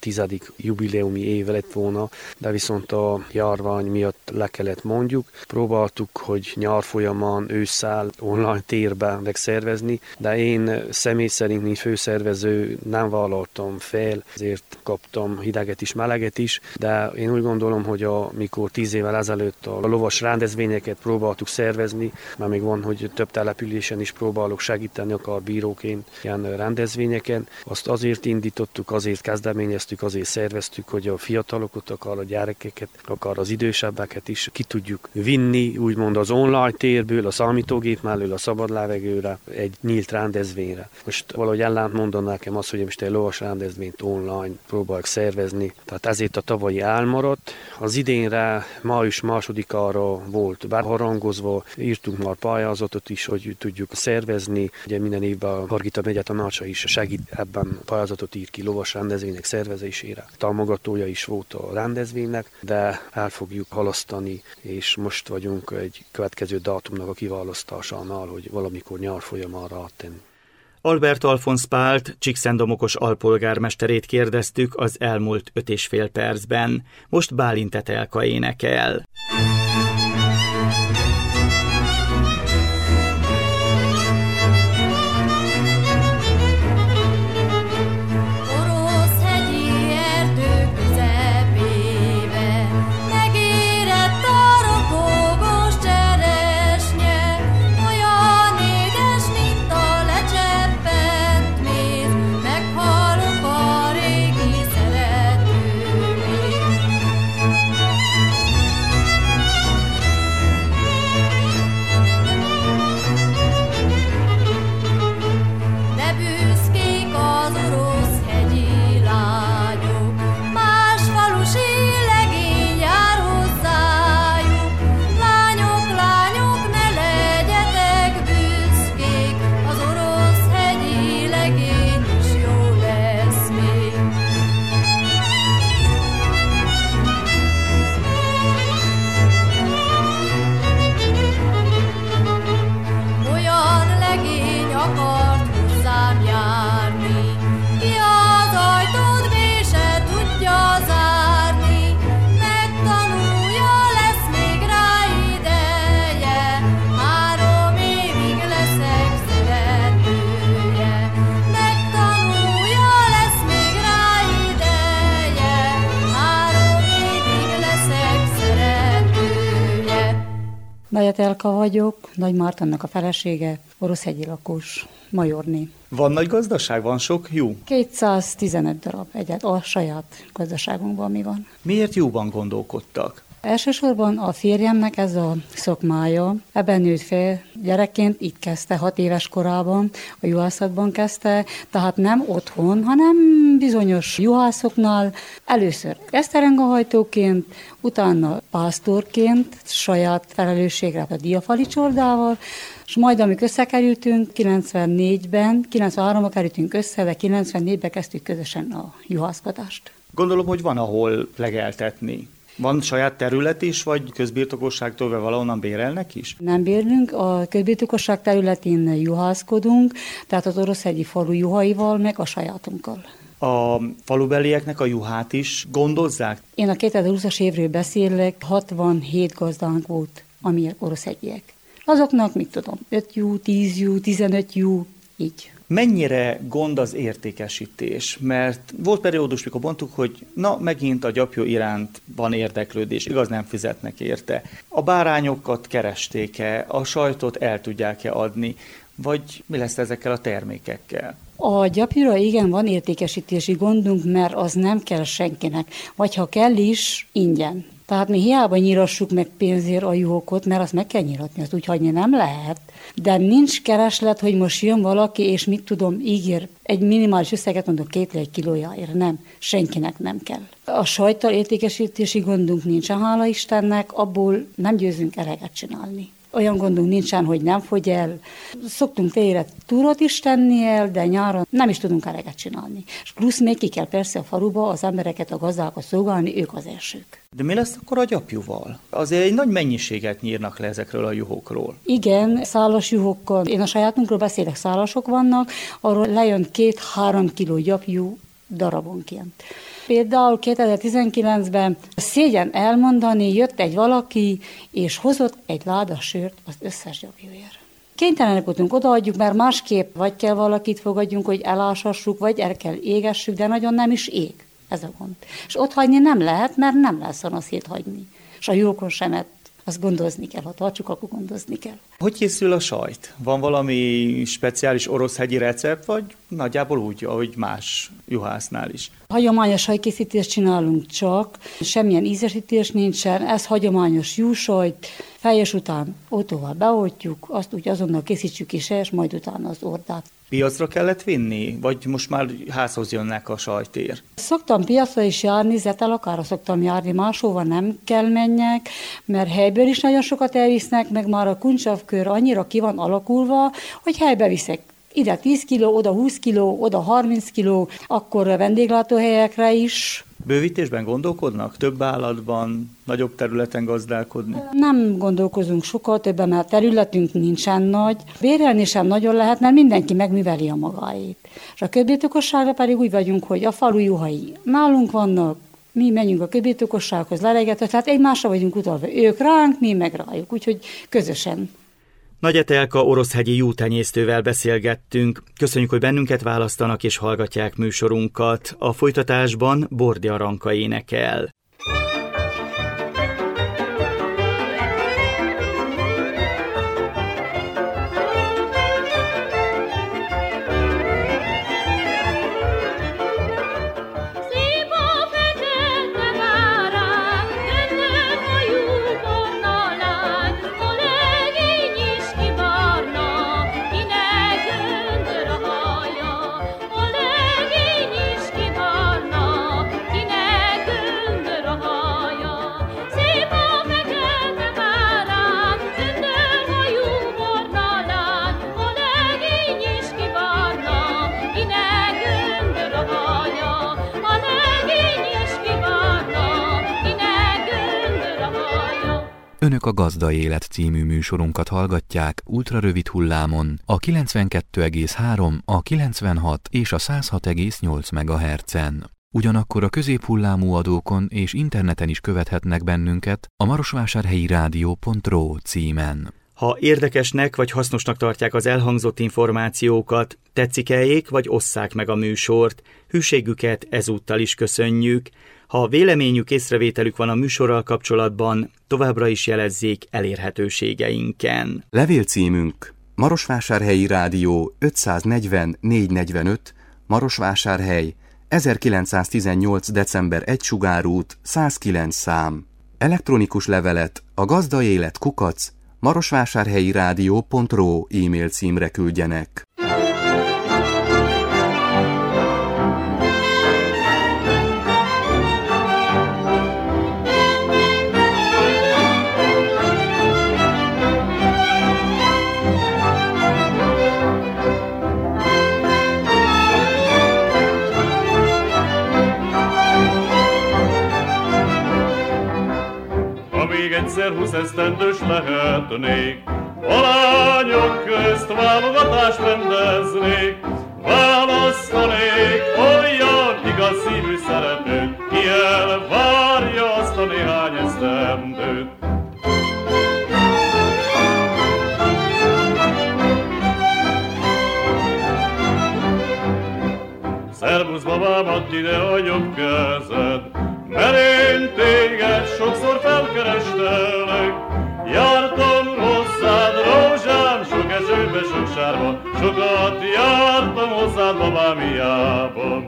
10. jubileumi év lett volna, de viszont a járvány miatt le kellett mondjuk. Próbáltuk, hogy nyár folyamán ősszel online térben megszervezni, de én személy szerint, mint főszervező nem vállaltam fel, ezért kaptam hideget is, meleget is, de én úgy gondolom, hogy amikor 10 évvel ezelőtt a lovas rendezvényeket próbáltuk szervezni, mert még van, hogy több településen is próbálok segíteni akár bíróként ilyen rendezvényeken, azt azért indítottuk, azért kezdeményeztük, azért szerveztük, hogy a fiatalokat, akár a gyerekeket, akár az idősebbeket is ki tudjuk vinni, úgymond az online térből, a számítógép mellől, a szabad levegőre, egy nyílt rendezvényre. Most valahogy ellent mondaná nekem az, hogy most egy lovas rendezvényt online próbáljuk szervezni, tehát ezért a tavalyi elmaradt. Az idénre május 2-ára volt beharangozva, írtunk már pályázatot is, hogy tudjuk szervezni. Ugye minden évben a Hargita megye tanácsa is segít ebben, pályázatot ír ki lovas rendezvények szervezésére. Támogatója is volt a rendezvénynek, de el fogjuk halasztani, és most vagyunk egy következő dátumnak a kiválasztásánál, hogy valamikor nyár folyamára áttenni.
Albert Alfonsz Pált, Csíkszentdomokos alpolgármesterét kérdeztük az elmúlt 5,5 percben. Most Bálint Etelka énekel.
Etelka vagyok, Nagy Mártonnak a felesége, Oroszhegyi lakós, majorné.
Van nagy gazdaság, van sok juh?
215 darab egyet, a saját gazdaságunkban mi van.
Miért juhban gondolkodtak?
Elsősorban a férjemnek ez a szakmája, ebben nőtt fel, gyerekként itt kezdte, 6 éves korában, a juhászatban kezdte, tehát nem otthon, hanem bizonyos juhászoknál, először eszterengahajtóként, utána pásztorként, saját felelősségre a diafali csordával, és majd amikor összekerültünk, 93-ban kerültünk össze, de 94-ben kezdtük közösen a juhászkodást.
Gondolom, hogy van ahol legeltetni. Van saját terület is, vagy közbirtokosságtól valahonnan bérelnek is?
Nem bérlünk, a közbirtokosság területén juhászkodunk, tehát az Oroszhegyi falu juhaival, meg a sajátunkkal.
A falubelieknek a juhát is gondozzák?
Én a 2020-as évről beszélek, 67 gazdánk volt, amilyek oroszhegyiek. Azoknak, 5 juh, 10 juh, 15 juh, így.
Mennyire gond az értékesítés? Mert volt periódus, mikor mondtuk, hogy megint a gyapjú iránt van érdeklődés, igaz, nem fizetnek érte. A bárányokat keresték-e, a sajtot el tudják-e adni, vagy mi lesz ezekkel a termékekkel?
A gyapjúra igen van értékesítési gondunk, mert az nem kell senkinek, vagy ha kell is, ingyen. Tehát mi hiába nyírassuk meg pénzért a juhokat, mert azt meg kell nyíratni, azt úgy hagyni nem lehet. De nincs kereslet, hogy most jön valaki, és ígér egy minimális összeget, mondok 2 kilójáért. Nem, senkinek nem kell. A sajttal értékesítési gondunk nincsen, hála Istennek, abból nem győzünk eleget csinálni. Olyan gondunk nincsen, hogy nem fogy el. Szoktunk térre túrot is tenni el, de nyáron nem is tudunk eleget csinálni. És plusz még ki kell persze a faluba az embereket, a gazdákat szolgálni, ők az elsők.
De mi lesz akkor a gyapjúval? Azért egy nagy mennyiséget nyírnak le ezekről a juhokról.
Igen, szálas juhokkal. Én a sajátunkról beszélek, szálasok vannak, arról lejön 2-3 kiló gyapjú darabonként. Például 2019-ben szégyen elmondani, jött egy valaki, és hozott egy láda sört az összes gyapjúért. Kénytelenek voltunk, odaadjuk, mert másképp vagy kell valakit fogadjunk, hogy eláshassuk, vagy el kell égessük, de nagyon nem is ég. Ez a gond. És ott hagyni nem lehet, mert nem lesz a széthagyni. És a jókon semet, azt gondozni kell, ha tartsuk, akkor gondozni kell.
Hogy készül a sajt? Van valami speciális oroszhegyi recept, vagy nagyjából úgy, ahogy más juhásznál is?
Hagyományos sajtkészítést csinálunk csak, semmilyen ízesítés nincsen, ez hagyományos juhsajt, fejes után autóval beoltjuk, azt úgy azonnal készítsük is, és majd utána az ordát.
Piacra kellett vinni, vagy most már házhoz jönnek a sajtér?
Szoktam piacra is járni, Zetelakára szoktam járni, máshova nem kell menjek, mert helyből is nagyon sokat elvisznek, meg már a kuncsavkör annyira ki van alakulva, hogy helybe viszek. Ide 10 kiló, oda 20 kiló, oda 30 kiló, akkor a vendéglátóhelyekre is.
Bővítésben gondolkodnak? Több állatban, nagyobb területen gazdálkodni?
Nem gondolkozunk sokkal többen, mert területünk nincsen nagy. Bérelni sem nagyon lehet, mert mindenki megműveli a magáét. És a köbbirtokosságra pedig úgy vagyunk, hogy a falu juhai nálunk vannak, mi menjünk a köbbirtokossághoz lelegetve, tehát egymásra vagyunk utalva. Ők ránk, mi meg rájuk, úgyhogy közösen.
Nagy Etelka oroszhegyi juhtenyésztővel beszélgettünk. Köszönjük, hogy bennünket választanak és hallgatják műsorunkat. A folytatásban Bordi Aranka énekel.
Önök a Gazda Élet című műsorunkat hallgatják ultrarövid hullámon a 92,3, a 96 és a 106,8 MHz-en. Ugyanakkor a középhullámú adókon és interneten is követhetnek bennünket a marosvásárhelyi rádió.ro címen.
Ha érdekesnek vagy hasznosnak tartják az elhangzott információkat, tetszik-eljék vagy osszák meg a műsort, hűségüket ezúttal is köszönjük. Ha véleményük, észrevételük van a műsorral kapcsolatban, továbbra is jelezzék elérhetőségeinken.
Levélcímünk: Marosvásárhelyi Rádió 540 445, Marosvásárhely, 1918. december 1 Sugárút, 109 szám. Elektronikus levelet a gazdaélet@marosvásárhelyirádió.ro e-mail címre küldjenek.
Egyszer 20 esztendős lehetnék, a lányok közt válogatást rendeznék, választanék olyan igaz szívű szeretőt, ki elvárja azt a néhány esztendőt. Szervusz babám, add ide a jobb kezed, mert én téged sokszor felkerestelek. Jártam hozzád, rózsám, sok esőbe, sok sárba, sokat jártam hozzád, babám, hiába.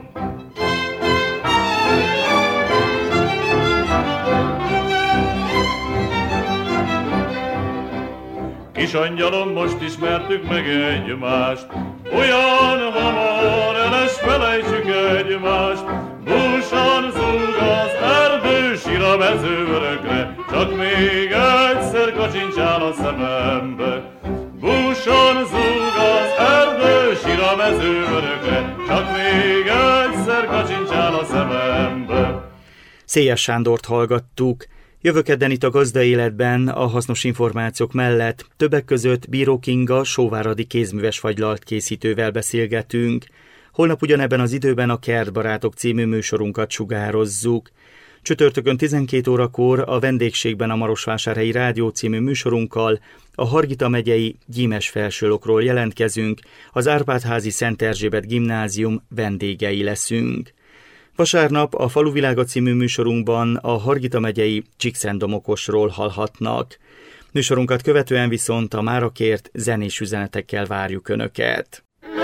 Kis angyalom, most ismertük meg egymást, olyan hamar el is felejtsük egymást. Búsan zúg az erdő, sír a mező örökre, csak még egyszer kacsincsál a szemembe. Búsan zúg az erdő, sír a mező örökre, csak még egyszer kacsincsál a szemembe.
Szélyes Sándort hallgattuk. Jövő kedden itt a Gazda Életben a hasznos információk mellett többek között Bíró Kinga sóváradi kézműves fagylalt készítővel beszélgetünk. Holnap ugyanebben az időben a Kertbarátok című műsorunkat sugározzuk. Csütörtökön 12 órakor a vendégségben a Marosvásárhelyi Rádió című műsorunkkal a Hargita megyei Gyímes Felsőlokról jelentkezünk, az Árpád-házi Szent Erzsébet gimnázium vendégei leszünk. Vasárnap a Faluvilága című műsorunkban a Hargita megyei Csíkszentdomokosról hallhatnak. Műsorunkat követően viszont a mára kért zenés üzenetekkel várjuk Önöket.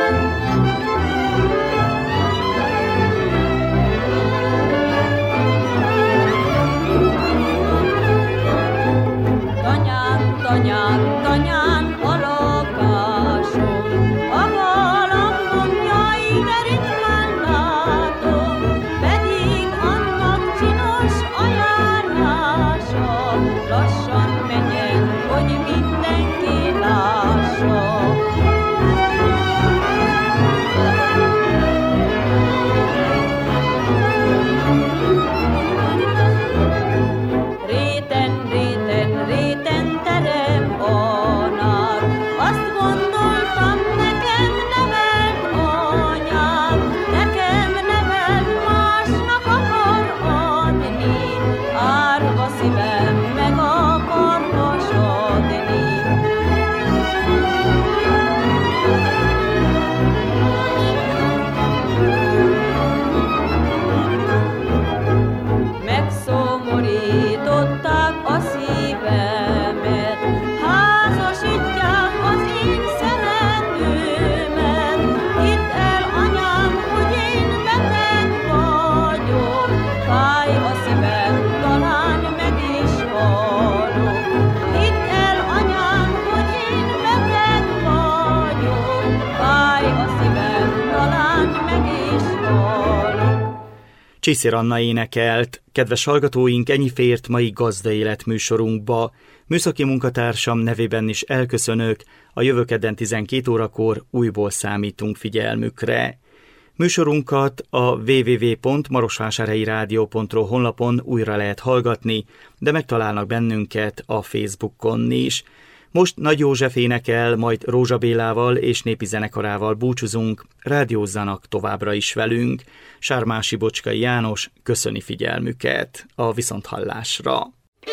Tanyán, tanyán, a lakásom, a galambom, jaj, de ritkán látom, pedig annak csinos a járása, lassan menjen, hogy mindenki lássa. Réten, réten, réten, azt gondoltam, nekem nevelt anyám, nekem nevelt másnak akar adni, árva szívem meg akar hasadni. Megszomorították a szívemet, házasítják az én szeretőmet. Hidd el, anyám, hogy én beteg vagyok, fáj a szívem, talán meg is halok. Hidd el, anyám, hogy én beteg vagyok, fáj a szívem, talán meg is halok.
Csiszér Anna énekelt. Kedves hallgatóink, ennyi fért mai Gazda Élet műsorunkba. Műszaki munkatársam nevében is elköszönök, a jövő kedden 12 órakor újból számítunk figyelmükre. Műsorunkat a www.marosvásárhelyirádió.ro honlapon újra lehet hallgatni, de megtalálnak bennünket a Facebookon is. Most Nagy József énekel, majd Rózsa Bélával és népi zenekarával búcsúzunk, rádiózzanak továbbra is velünk. Sármási Bocskai János köszöni figyelmüket, a viszonthallásra.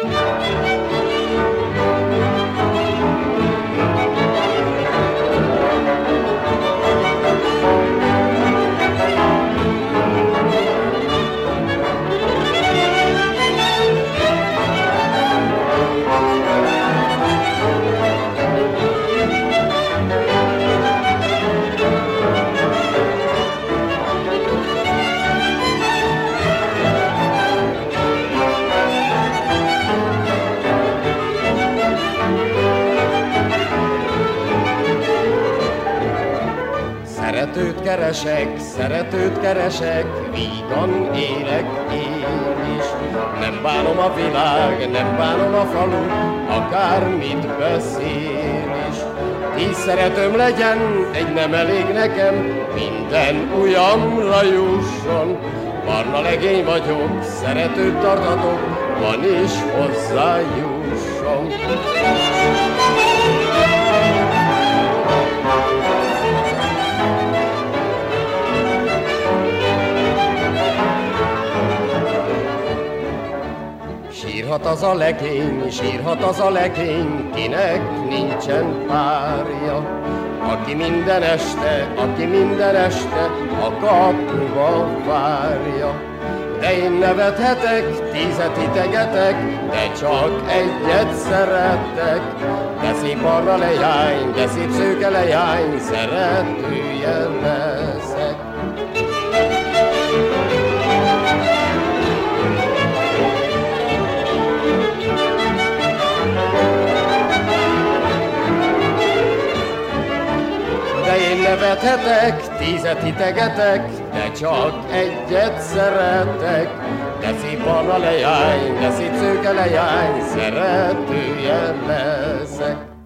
Szeretőt keresek, vígan élek én is. Nem bánom a világ, nem bánom a falu, akármit beszél is. 10 szeretőm legyen, egy nem elég nekem, minden ujjamra jusson. Barna legény vagyok, szeretőt tartatok, van is hozzá jusson. Sírhat az a legény, kinek nincsen párja. Aki minden este a kapuba várja. De én nevethetek, 10 hitegetek, de csak egyet szeretek. De szép barna lejány, de szép szőke lejány, szeretője leszek. De én nevethetek, 10 hitegetek, de csak egyet szeretek. De szép barna lejány, de szép szőke lejány, szeretője leszek.